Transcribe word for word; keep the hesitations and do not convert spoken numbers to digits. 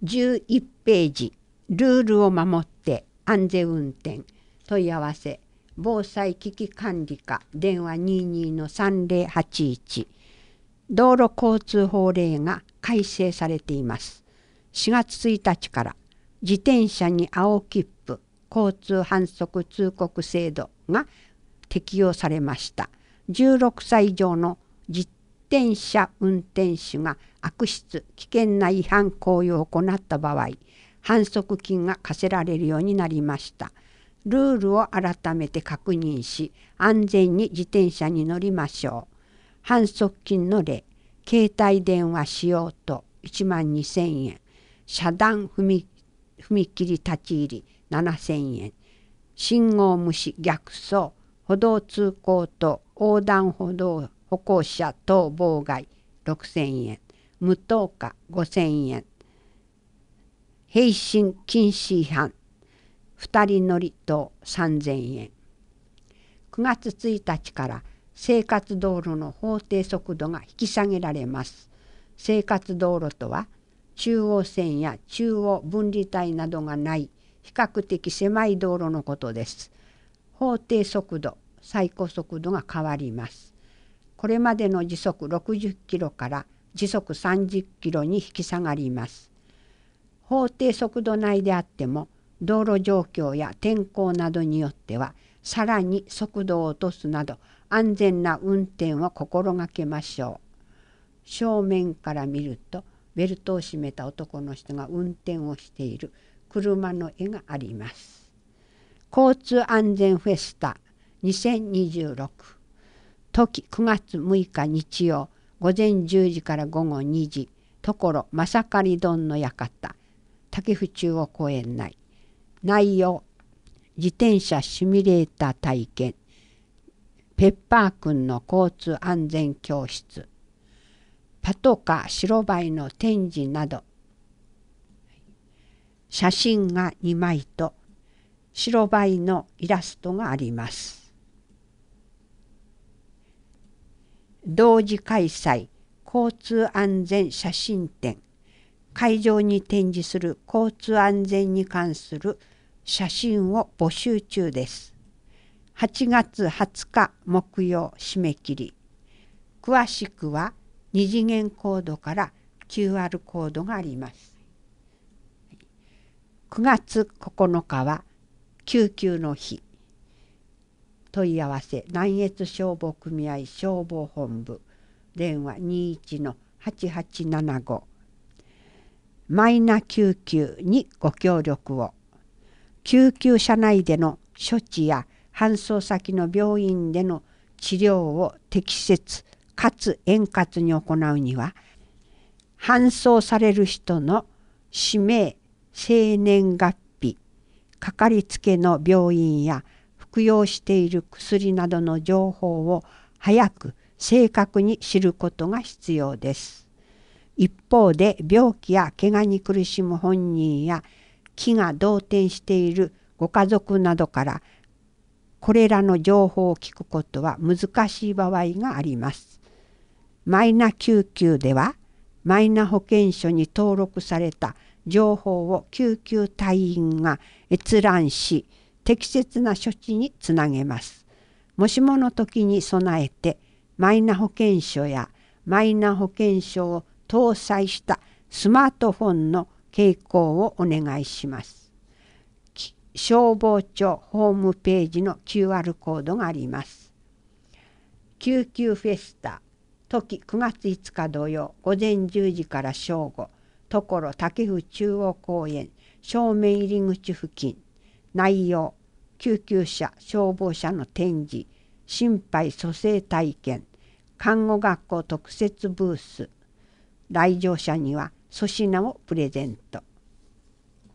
じゅういちページ、ルールを守って安全運転。問い合わせ、防災危機管理課、電話 にじゅうにのさんぜろはちいち。道路交通法令が改正されています。しがつついたちから自転車に青切符、交通反則通告制度が適用されました。じゅうろくさい以上の自転車運転手が悪質・危険な違反行為を行った場合、反則金が課せられるようになりました。ルールを改めて確認し、安全に自転車に乗りましょう。反則金の例、携帯電話使用といちまんにせんえん、遮断踏踏切立ち入りななせんえん、信号無視逆走、歩道通行と横断歩道歩行者等妨害ろくせんえん、無灯火ごせんえん、並進禁止違反ふたり乗り等さんぜんえん。くがつついたちから生活道路の法定速度が引き下げられます。生活道路とは中央線や中央分離帯などがない比較的狭い道路のことです。法定速度、最高速度が変わります。これまでの時速ろくじゅっキロから時速さんじゅっキロに引き下がります。法定速度内であっても道路状況や天候などによってはさらに速度を落とすなど安全な運転を心がけましょう。正面から見るとベルトを締めた男の人が運転をしている車の絵があります。交通安全フェスタにせんにじゅうろく、時くがつむいか日曜、午前じゅうじから午後にじ、ところまさかり丼の館、竹府中央公園内。内容、自転車シミュレーター体験、ペッパーくんの交通安全教室、パトカー白バイの展示など、写真がにまいと白バイのイラストがあります。同時開催交通安全写真展。会場に展示する交通安全に関する写真を募集中です。はちがつはつか木曜締め切り。詳しくはに次元コードから キューアール コードがあります。くがつここのかは救急の日。問い合わせ南越消防組合消防本部電話にじゅういちのはちはちななご。マイナ救急にご協力を。救急車内での処置や搬送先の病院での治療を適切かつ円滑に行うには、搬送される人の氏名、生年月日、かかりつけの病院や服用している薬などの情報を早く正確に知ることが必要です。一方で病気や怪我に苦しむ本人や気が動転しているご家族などからこれらの情報を聞くことは難しい場合があります。マイナ救急ではマイナ保険証に登録された情報を救急隊員が閲覧し適切な処置につなげます。もしもの時に備えてマイナ保険証やマイナ保険証を搭載したスマートフォンの携行をお願いします。消防庁ホームページの キューアール コードがあります。救急フェスタ、時くがついつか土曜、午前じゅうじから正午、ところ竹府中央公園正面入り口付近。内容、救急車、消防車の展示、心肺蘇生体験、看護学校特設ブース。来場者には粗品をプレゼント。